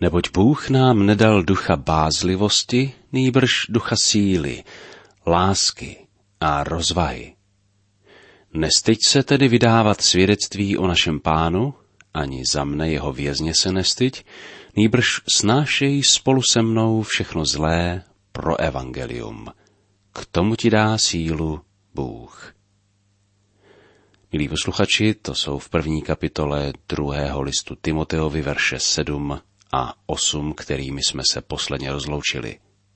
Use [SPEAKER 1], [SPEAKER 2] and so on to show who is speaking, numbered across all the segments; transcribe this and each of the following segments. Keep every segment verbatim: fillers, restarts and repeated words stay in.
[SPEAKER 1] Neboť Bůh nám nedal ducha bázlivosti, nýbrž ducha síly, lásky a rozvahy. Nestyď se tedy vydávat svědectví o našem Pánu, ani za mne jeho vězně se nestyď, nýbrž snášej spolu se mnou všechno zlé pro evangelium. K tomu ti dá sílu Bůh. Milí posluchači, to jsou v první kapitole druhého listu Timoteovi verše sedm a osm, kterými jsme se posledně rozloučili.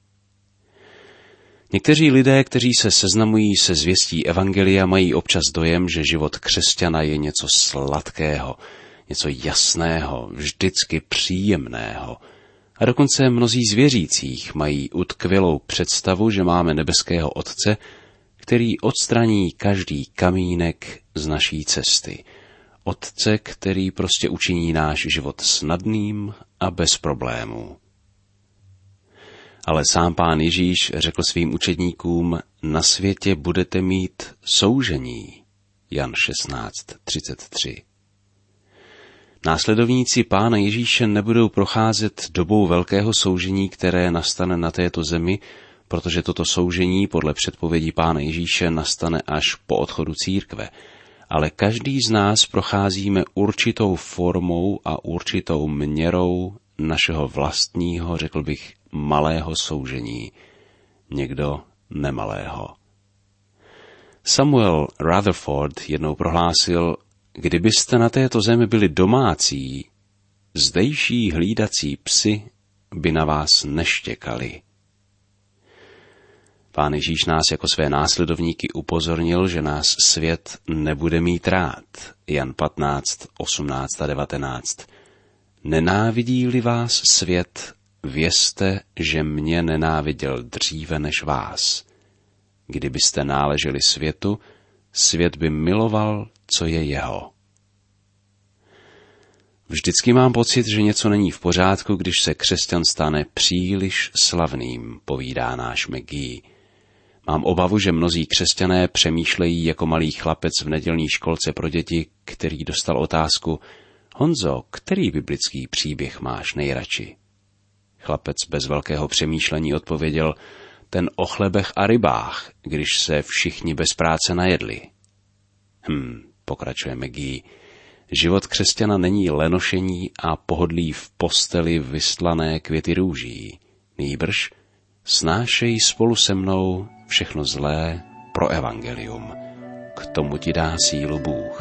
[SPEAKER 1] Někteří lidé, kteří se seznamují se zvěstí evangelia, mají občas dojem, že život křesťana je něco sladkého, něco jasného, vždycky příjemného. A dokonce mnozí z věřících mají utkvělou představu, že máme nebeského Otce, který odstraní každý kamínek z naší cesty. Otce, který prostě učiní náš život snadným a bez problémů. Ale sám Pán Ježíš řekl svým učedníkům, na světě budete mít soužení. Jan šestnáct třicet tři. Následovníci Pána Ježíše nebudou procházet dobou velkého soužení, které nastane na této zemi, protože toto soužení podle předpovědí Pána Ježíše nastane až po odchodu církve. Ale každý z nás procházíme určitou formou a určitou měrou našeho vlastního, řekl bych, malého soužení. Někdo nemalého. Samuel Rutherford jednou prohlásil, kdybyste na této zemi byli domácí, zdejší hlídací psi by na vás neštěkali. Pán Ježíš nás jako své následovníky upozornil, že nás svět nebude mít rád. Jan patnáct, osmnáct a devatenáct. Nenávidí-li vás svět, vězte, že mě nenáviděl dříve než vás. Kdybyste náleželi světu, svět by miloval, co je jeho. Vždycky mám pocit, že něco není v pořádku, když se křesťan stane příliš slavným, povídá náš McGee. Mám obavu, že mnozí křesťané přemýšlejí jako malý chlapec v nedělní školce pro děti, který dostal otázku: Honzo, který biblický příběh máš nejradši? Chlapec bez velkého přemýšlení odpověděl: ten o chlebech a rybách, když se všichni bez práce najedli. Hm, pokračuje McGee. Život křesťana není lenošení a pohodlí v posteli vystlané květy růží. Nýbrž snášej spolu se mnou všechno zlé pro evangelium. K tomu ti dá sílu Bůh.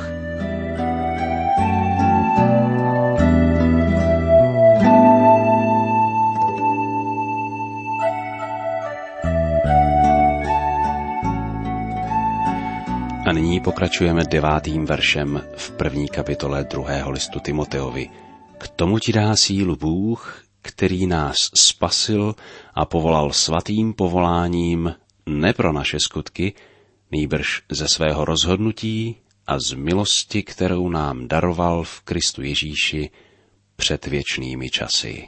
[SPEAKER 1] A nyní pokračujeme devátým veršem v první kapitole druhého listu Timoteovi. K tomu ti dá sílu Bůh, který nás spasil a povolal svatým povoláním ne pro naše skutky, nýbrž ze svého rozhodnutí a z milosti, kterou nám daroval v Kristu Ježíši před věčnými časy.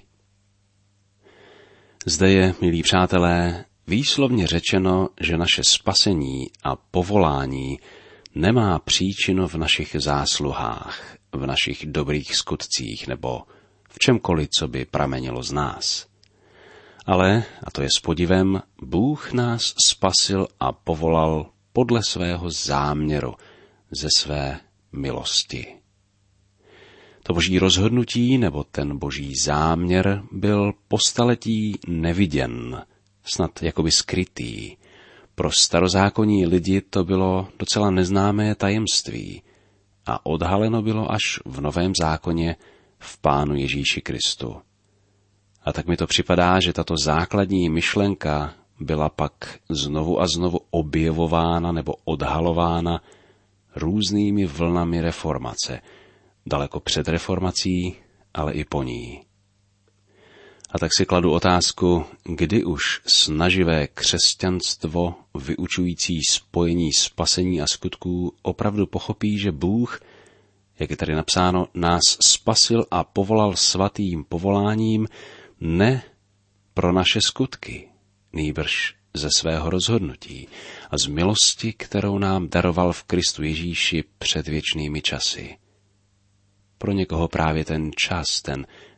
[SPEAKER 1] Zde je, milí přátelé, výslovně řečeno, že naše spasení a povolání nemá příčinu v našich zásluhách, v našich dobrých skutcích nebo v čemkoliv, co by pramenilo z nás. Ale, a to je s podivem, Bůh nás spasil a povolal podle svého záměru, ze své milosti. To boží rozhodnutí nebo ten boží záměr byl po staletí neviděn, snad jakoby skrytý. Pro starozákonní lidi to bylo docela neznámé tajemství a odhaleno bylo až v Novém zákoně v Pánu Ježíši Kristu. A tak mi to připadá, že tato základní myšlenka byla pak znovu a znovu objevována nebo odhalována různými vlnami reformace, daleko před reformací, ale i po ní. A tak si kladu otázku, kdy už snaživé křesťanstvo, vyučující spojení spasení a skutků, opravdu pochopí, že Bůh, jak je tady napsáno, nás spasil a povolal svatým povoláním ne pro naše skutky, nýbrž ze svého rozhodnutí a z milosti, kterou nám daroval v Kristu Ježíši před věčnými časy. Pro někoho právě ten čas, ten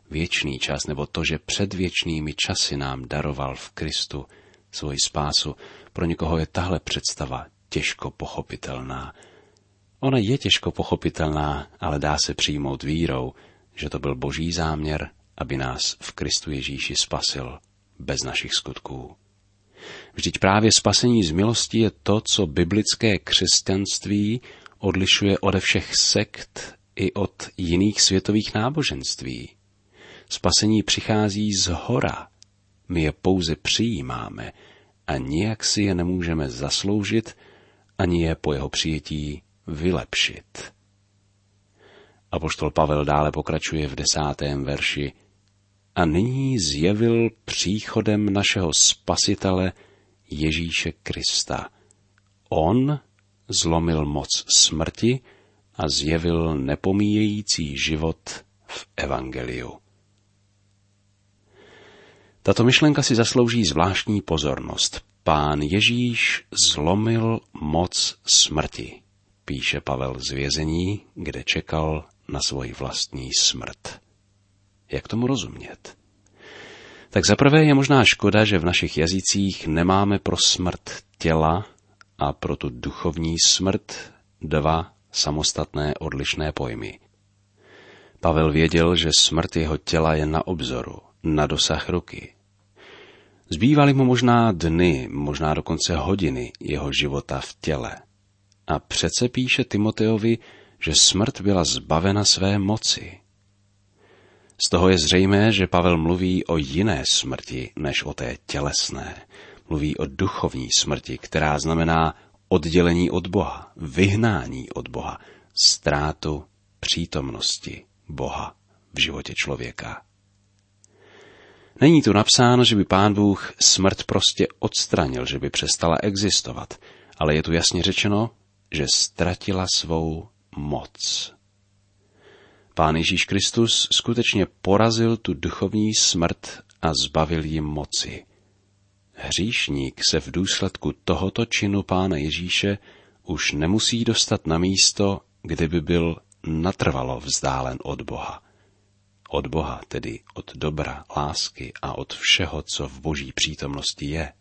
[SPEAKER 1] věčný čas, nebo to, že před věčnými časy nám daroval v Kristu svoji spásu, pro někoho je tahle představa těžko pochopitelná. Ona je těžko pochopitelná, ale dá se přijmout vírou, že to byl Boží záměr, aby nás v Kristu Ježíši spasil bez našich skutků. Vždyť právě spasení z milosti je to, co biblické křesťanství odlišuje ode všech sekt i od jiných světových náboženství. Spasení přichází z hora, my je pouze přijímáme a nijak si je nemůžeme zasloužit, ani je po jeho přijetí vylepšit. Apoštol Pavel dále pokračuje v desátém verši. A nyní zjevil příchodem našeho Spasitele Ježíše Krista. On zlomil moc smrti a zjevil nepomíjející život v evangeliu. Tato myšlenka si zaslouží zvláštní pozornost. Pán Ježíš zlomil moc smrti, píše Pavel z vězení, kde čekal na svoji vlastní smrt. Jak tomu rozumět? Tak zaprvé je možná škoda, že v našich jazycích nemáme pro smrt těla a pro tu duchovní smrt dva samostatné odlišné pojmy. Pavel věděl, že smrt jeho těla je na obzoru, na dosah ruky. Zbývaly mu možná dny, možná dokonce hodiny jeho života v těle. A přece píše Timoteovi, že smrt byla zbavena své moci. Z toho je zřejmé, že Pavel mluví o jiné smrti, než o té tělesné. Mluví o duchovní smrti, která znamená oddělení od Boha, vyhnání od Boha, ztrátu přítomnosti Boha v životě člověka. Není tu napsáno, že by Pán Bůh smrt prostě odstranil, že by přestala existovat, ale je tu jasně řečeno, že ztratila svou moc. Pán Ježíš Kristus skutečně porazil tu duchovní smrt a zbavil jim moci. Hříšník se v důsledku tohoto činu Pána Ježíše už nemusí dostat na místo, kde by byl natrvalo vzdálen od Boha. Od Boha, tedy od dobra, lásky a od všeho, co v Boží přítomnosti je.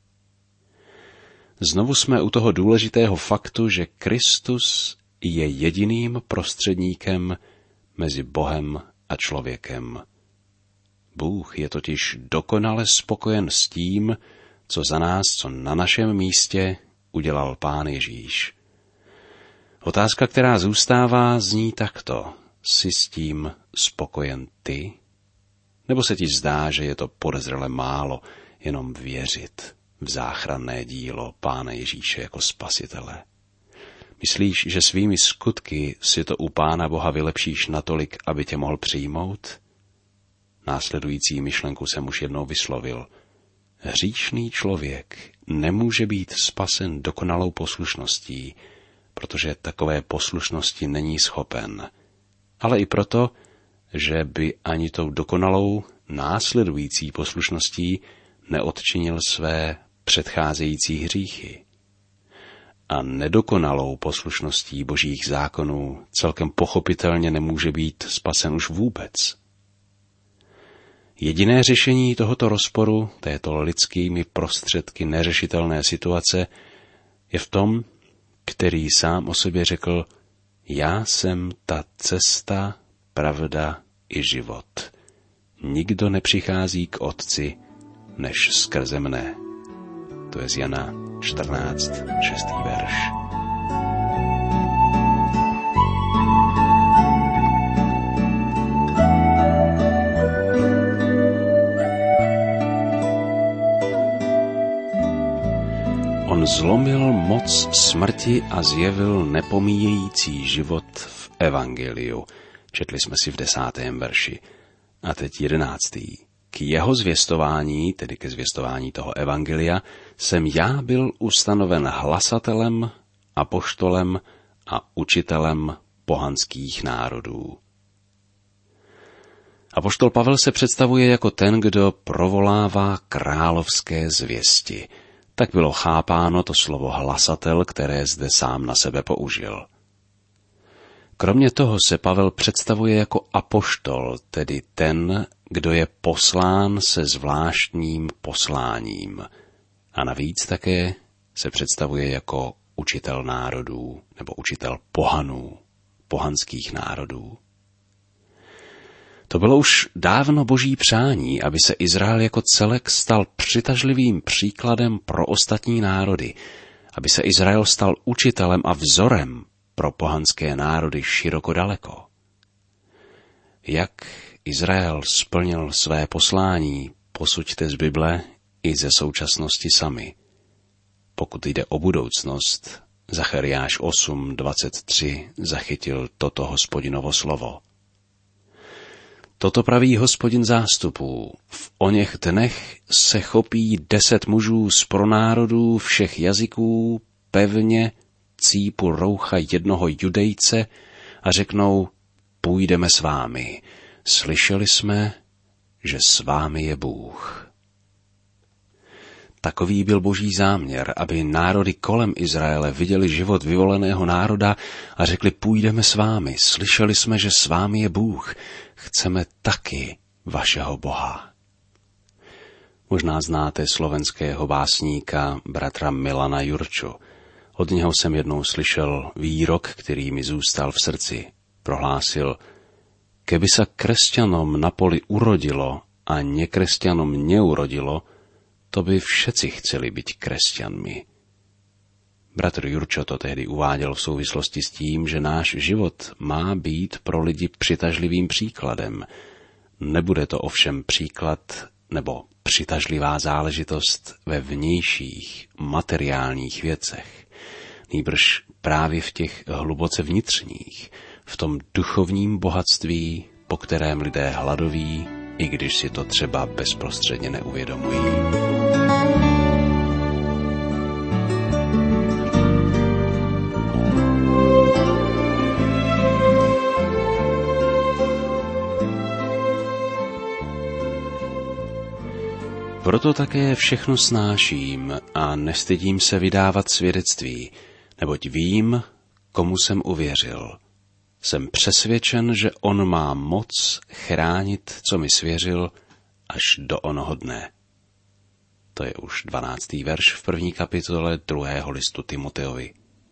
[SPEAKER 1] Znovu jsme u toho důležitého faktu, že Kristus je jediným prostředníkem mezi Bohem a člověkem. Bůh je totiž dokonale spokojen s tím, co za nás, co na našem místě udělal Pán Ježíš. Otázka, která zůstává, zní takto. Jsi s tím spokojen ty? Nebo se ti zdá, že je to podezřele málo jenom věřit v záchranné dílo Pána Ježíše jako spasitele? Myslíš, že svými skutky si to u Pána Boha vylepšíš natolik, aby tě mohl přijmout? Následující myšlenku jsem už jednou vyslovil. Hříšný člověk nemůže být spasen dokonalou poslušností, protože takové poslušnosti není schopen. Ale i proto, že by ani tou dokonalou následující poslušností neodčinil své předcházející hříchy. A nedokonalou poslušností Božích zákonů celkem pochopitelně nemůže být spasen už vůbec. Jediné řešení tohoto rozporu, této lidskými prostředky neřešitelné situace, je v tom, který sám o sobě řekl, já jsem ta cesta, pravda i život. Nikdo nepřichází k Otci, než skrze mne. To je z Jana čtrnáct, šestý verš. On zlomil moc smrti a zjevil nepomíjející život v evangeliu. Četli jsme si v desátém verši. A teď jedenáctý. K jeho zvěstování, tedy ke zvěstování toho evangelia, jsem já byl ustanoven hlasatelem, apoštolem a učitelem pohanských národů. Apoštol Pavel se představuje jako ten, kdo provolává královské zvěsti. Tak bylo chápáno to slovo hlasatel, které zde sám na sebe použil. Kromě toho se Pavel představuje jako apoštol, tedy ten, kdo je poslán se zvláštním posláním. A navíc také se představuje jako učitel národů nebo učitel pohanů, pohanských národů. To bylo už dávno boží přání, aby se Izrael jako celek stal přitažlivým příkladem pro ostatní národy, aby se Izrael stal učitelem a vzorem pro pohanské národy široko daleko. Jak Izrael splnil své poslání, posuďte z Bible i ze současnosti sami. Pokud jde o budoucnost, Zachariáš osm dvacet tři zachytil toto Hospodinovo slovo. Toto praví Hospodin zástupů. V oněch dnech se chopí deset mužů z pronárodů všech jazyků pevně cípu roucha jednoho Judejce a řeknou, půjdeme s vámi. Slyšeli jsme, že s vámi je Bůh. Takový byl boží záměr, aby národy kolem Izraele viděli život vyvoleného národa a řekli, půjdeme s vámi, slyšeli jsme, že s vámi je Bůh, chceme taky vašeho Boha. Možná znáte slovenského básníka bratra Milana Jurču. Od něho jsem jednou slyšel výrok, který mi zůstal v srdci. Prohlásil, keby sa kresťanom na poli urodilo a nekresťanom neurodilo, to by všetci chceli byť kresťanmi. Bratr Jurčo to tehdy uváděl v souvislosti s tím, že náš život má být pro lidi přitažlivým příkladem. Nebude to ovšem příklad nebo přitažlivá záležitost ve vnějších materiálních věcech, nýbrž právě v těch hluboce vnitřních, v tom duchovním bohatství, po kterém lidé hladoví, i když si to třeba bezprostředně neuvědomují. Proto také všechno snáším a nestydím se vydávat svědectví, neboť vím, komu jsem uvěřil. Jsem přesvědčen, že on má moc chránit, co mi svěřil, až do onoho dne. To je už dvanáctý verš v první kapitole druhého listu Timoteovi.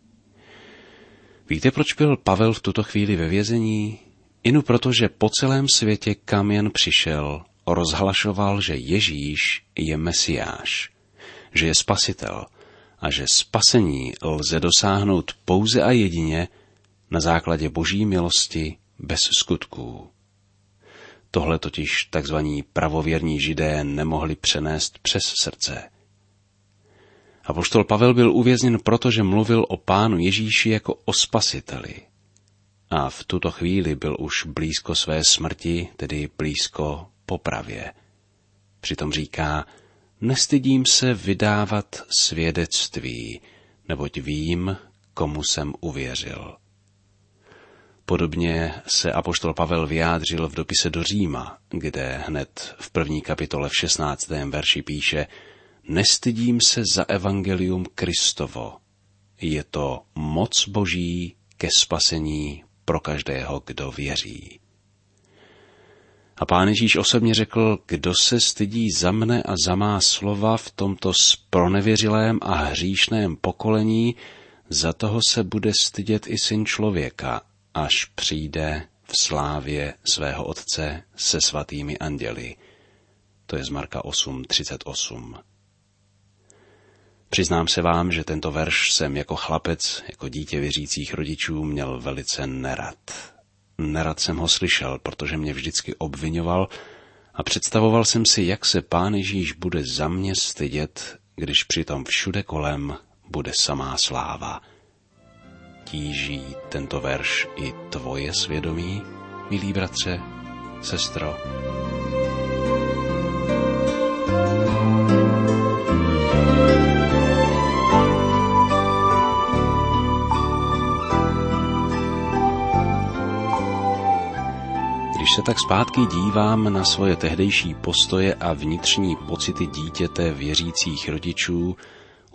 [SPEAKER 1] Víte, proč byl Pavel v tuto chvíli ve vězení? Inu proto, že po celém světě, kam jen přišel, rozhlašoval, že Ježíš je Mesiáš, že je spasitel a že spasení lze dosáhnout pouze a jedině na základě boží milosti bez skutků. Tohle totiž takzvaní pravověrní Židé nemohli přenést přes srdce. Apoštol Pavel byl uvězněn proto, že mluvil o Pánu Ježíši jako o spasiteli. A v tuto chvíli byl už blízko své smrti, tedy blízko popravě. Přitom říká, nestydím se vydávat svědectví, neboť vím, komu jsem uvěřil. Podobně se apoštol Pavel vyjádřil v dopise do Říma, kde hned v první kapitole v šestnáctém verši píše, nestydím se za evangelium Kristovo. Je to moc boží ke spasení pro každého, kdo věří. A Pán Ježíš osobně řekl, kdo se stydí za mne a za má slova v tomto spronevěřilém a hříšném pokolení, za toho se bude stydět i Syn člověka, až přijde v slávě svého Otce se svatými anděli. To je z Marka osm třicet osm. Přiznám se vám, že tento verš jsem jako chlapec, jako dítě věřících rodičů měl velice nerad. Nerad jsem ho slyšel, protože mě vždycky obvinoval a představoval jsem si, jak se Pán Ježíš bude za mě stydět, když přitom všude kolem bude samá sláva. Tíží tento verš i tvoje svědomí, milý bratře, sestro? Když se tak zpátky dívám na svoje tehdejší postoje a vnitřní pocity dítěte věřících rodičů,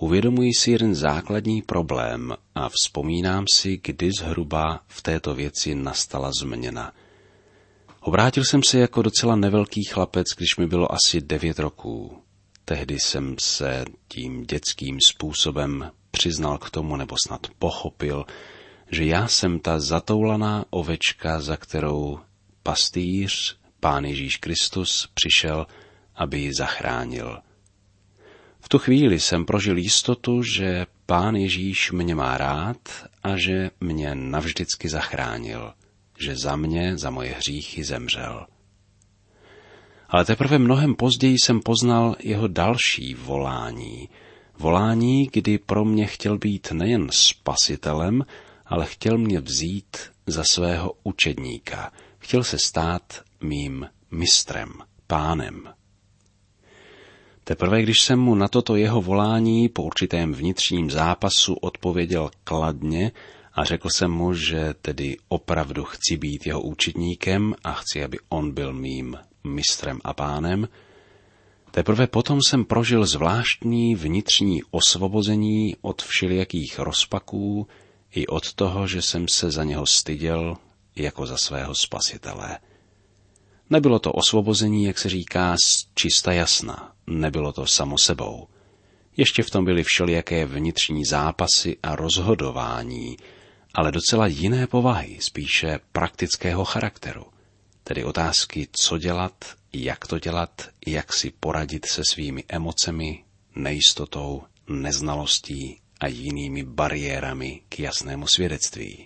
[SPEAKER 1] uvědomuji si jeden základní problém a vzpomínám si, kdy zhruba v této věci nastala změna. Obrátil jsem se jako docela nevelký chlapec, když mi bylo asi devět roků. Tehdy jsem se tím dětským způsobem přiznal k tomu, nebo snad pochopil, že já jsem ta zatoulaná ovečka, za kterou pastýř, Pán Ježíš Kristus, přišel, aby ji zachránil. V tu chvíli jsem prožil jistotu, že Pán Ježíš mě má rád a že mě navždycky zachránil, že za mě, za moje hříchy zemřel. Ale teprve mnohem později jsem poznal jeho další volání. Volání, kdy pro mě chtěl být nejen spasitelem, ale chtěl mě vzít za svého učedníka. Chtěl se stát mým mistrem, pánem. Teprve když jsem mu na toto jeho volání po určitém vnitřním zápasu odpověděl kladně a řekl jsem mu, že tedy opravdu chci být jeho učedníkem a chci, aby on byl mým mistrem a pánem, teprve potom jsem prožil zvláštní vnitřní osvobození od všelijakých rozpaků i od toho, že jsem se za něho styděl jako za svého spasitele. Nebylo to osvobození, jak se říká, z čista jasna, nebylo to samo sebou. Ještě v tom byly všelijaké vnitřní zápasy a rozhodování, ale docela jiné povahy, spíše praktického charakteru. Tedy otázky, co dělat, jak to dělat, jak si poradit se svými emocemi, nejistotou, neznalostí a jinými bariérami k jasnému svědectví.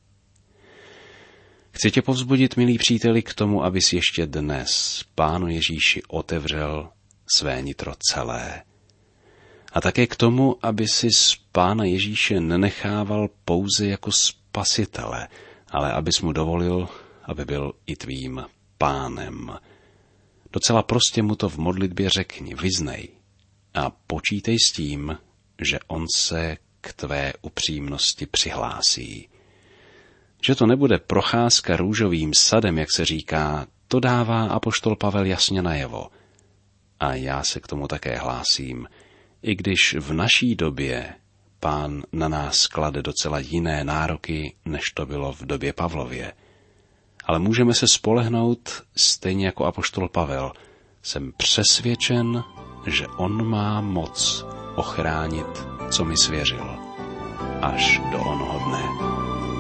[SPEAKER 1] Chci tě povzbudit, milí příteli, k tomu, abys ještě dnes Pánu Ježíši otevřel své nitro celé. A také k tomu, aby si z Pána Ježíše nenechával pouze jako spasitele, ale abys mu dovolil, aby byl i tvým pánem. Docela prostě mu to v modlitbě řekni, vyznej a počítej s tím, že on se k tvé upřímnosti přihlásí. Že to nebude procházka růžovým sadem, jak se říká, to dává apoštol Pavel jasně najevo. A já se k tomu také hlásím, i když v naší době Pán na nás klade docela jiné nároky, než to bylo v době Pavlově. Ale můžeme se spolehnout, stejně jako apoštol Pavel. Jsem přesvědčen, že on má moc ochránit, co mi svěřil, až do onoho dne.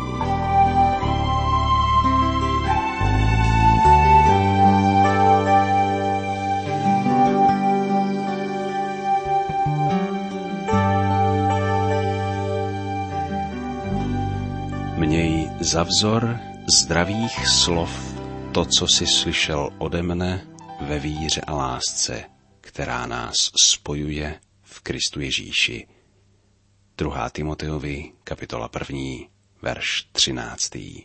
[SPEAKER 1] Měj za vzor zdravých slov to, co jsi slyšel ode mne ve víře a lásce, která nás spojuje v Kristu Ježíši. druhá. Timoteovi, kapitola první, verš třináctý.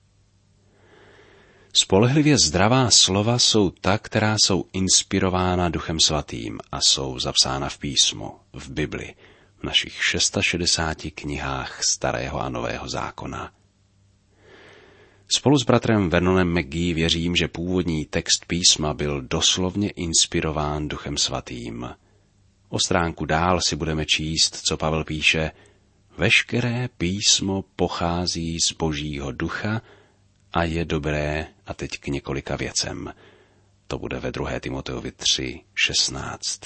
[SPEAKER 1] Spolehlivě zdravá slova jsou ta, která jsou inspirována Duchem Svatým a jsou zapsána v písmu, v Bibli, v našich šedesáti šesti knihách Starého a Nového zákona. Spolu s bratrem Vernonem McGee věřím, že původní text písma byl doslovně inspirován Duchem Svatým. O stránku dál si budeme číst, co Pavel píše: veškeré písmo pochází z Božího ducha a je dobré, a teď k několika věcem. To bude ve druhé. Timoteovi tři šestnáct.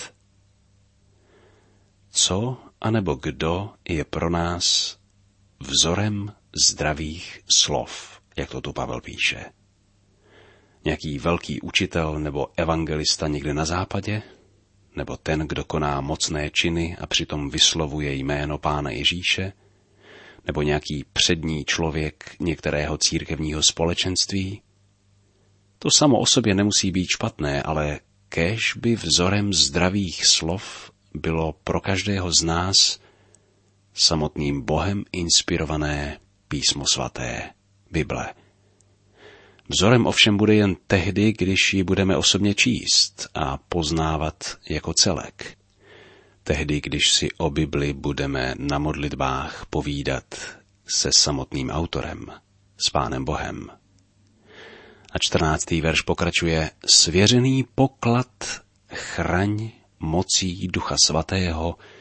[SPEAKER 1] Co anebo kdo je pro nás vzorem zdravých slov, jak to tu Pavel píše? Nějaký velký učitel nebo evangelista někde na západě? Nebo ten, kdo koná mocné činy a přitom vyslovuje jméno Pána Ježíše? Nebo nějaký přední člověk některého církevního společenství? To samo o sobě nemusí být špatné, ale kéž by vzorem zdravých slov bylo pro každého z nás samotným Bohem inspirované písmo svaté, Bible. Vzorem ovšem bude jen tehdy, když ji budeme osobně číst a poznávat jako celek. Tehdy, když si o Bibli budeme na modlitbách povídat se samotným autorem, s Pánem Bohem. A čtrnáctý verš pokračuje: svěřený poklad chraň mocí Ducha Svatého,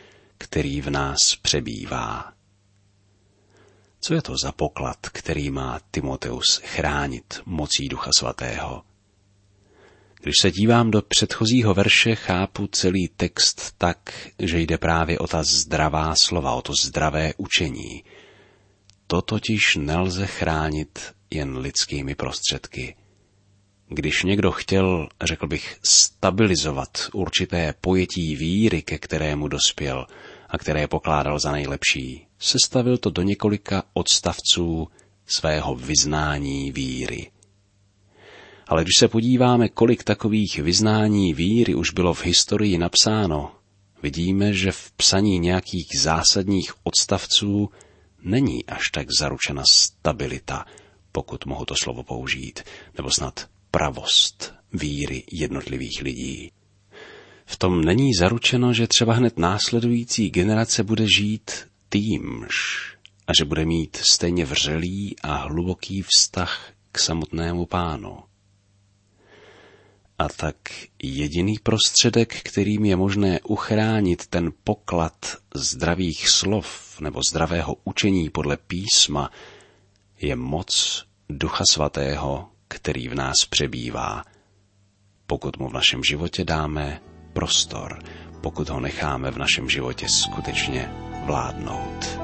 [SPEAKER 1] který v nás přebývá. Co je to za poklad, který má Timoteus chránit mocí Ducha Svatého? Když se dívám do předchozího verše, chápu celý text tak, že jde právě o ta zdravá slova, o to zdravé učení. To totiž nelze chránit jen lidskými prostředky. Když někdo chtěl, řekl bych, stabilizovat určité pojetí víry, ke kterému dospěl a které pokládal za nejlepší, sestavil to do několika odstavců svého vyznání víry. Ale když se podíváme, kolik takových vyznání víry už bylo v historii napsáno, vidíme, že v psaní nějakých zásadních odstavců není až tak zaručena stabilita, pokud mohu to slovo použít, nebo snad pravost víry jednotlivých lidí. V tom není zaručeno, že třeba hned následující generace bude žít týmž a že bude mít stejně vřelý a hluboký vztah k samotnému Pánu. A tak jediný prostředek, kterým je možné uchránit ten poklad zdravých slov nebo zdravého učení podle písma, je moc Ducha Svatého, který v nás přebývá. Pokud mu v našem životě dáme prostor, pokud ho necháme v našem životě skutečně vládnout.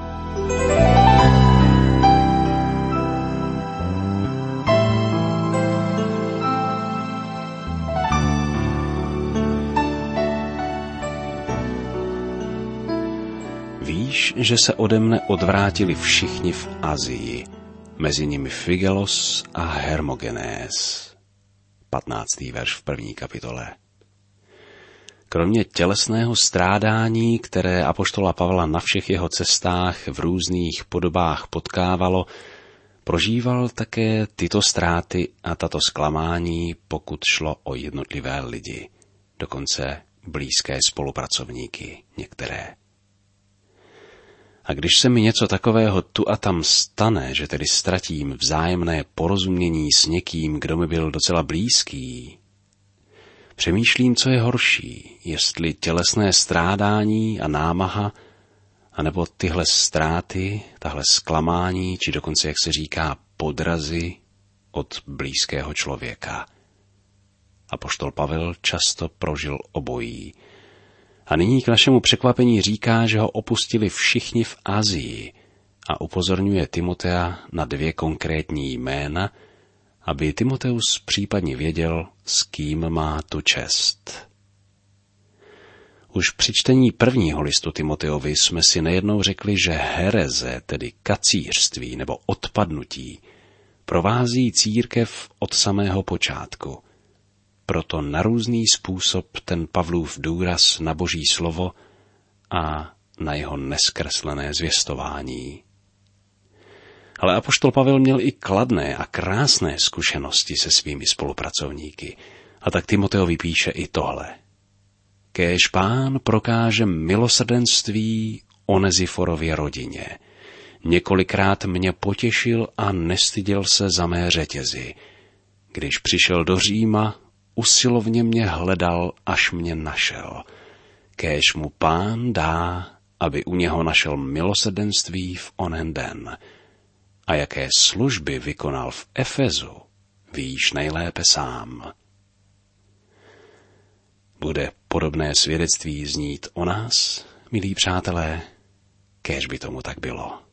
[SPEAKER 1] Víš, že se ode mne odvrátili všichni v Asii, mezi nimi Figelos a Hermogenes. patnáctý verš v první kapitole. Kromě tělesného strádání, které apoštola Pavla na všech jeho cestách v různých podobách potkávalo, prožíval také tyto ztráty a tato zklamání, pokud šlo o jednotlivé lidi, dokonce blízké spolupracovníky některé. A když se mi něco takového tu a tam stane, že tedy ztratím vzájemné porozumění s někým, kdo mi byl docela blízký, přemýšlím, co je horší, jestli tělesné strádání a námaha, anebo tyhle ztráty, tahle zklamání, či dokonce, jak se říká, podrazy od blízkého člověka. Apoštol Pavel často prožil obojí. A nyní k našemu překvapení říká, že ho opustili všichni v Asii a upozorňuje Timotea na dvě konkrétní jména, aby Timoteus případně věděl, s kým má tu čest. Už při čtení prvního listu Timoteovi jsme si nejednou řekli, že hereze, tedy kacířství nebo odpadnutí, provází církev od samého počátku. Proto na různý způsob ten Pavlův důraz na Boží slovo a na jeho neskreslené zvěstování. Ale apoštol Pavel měl i kladné a krásné zkušenosti se svými spolupracovníky. A tak Timoteovi píše i tohle. Kéž Pán prokáže milosrdenství Oneziforově rodině. Několikrát mě potěšil a nestyděl se za mé řetězy. Když přišel do Říma, usilovně mě hledal, až mě našel. Kéž mu Pán dá, aby u něho našel milosrdenství v onen den. A jaké služby vykonal v Efezu, víš nejlépe sám. Bude podobné svědectví znít o nás, milí přátelé? Kéž by tomu tak bylo.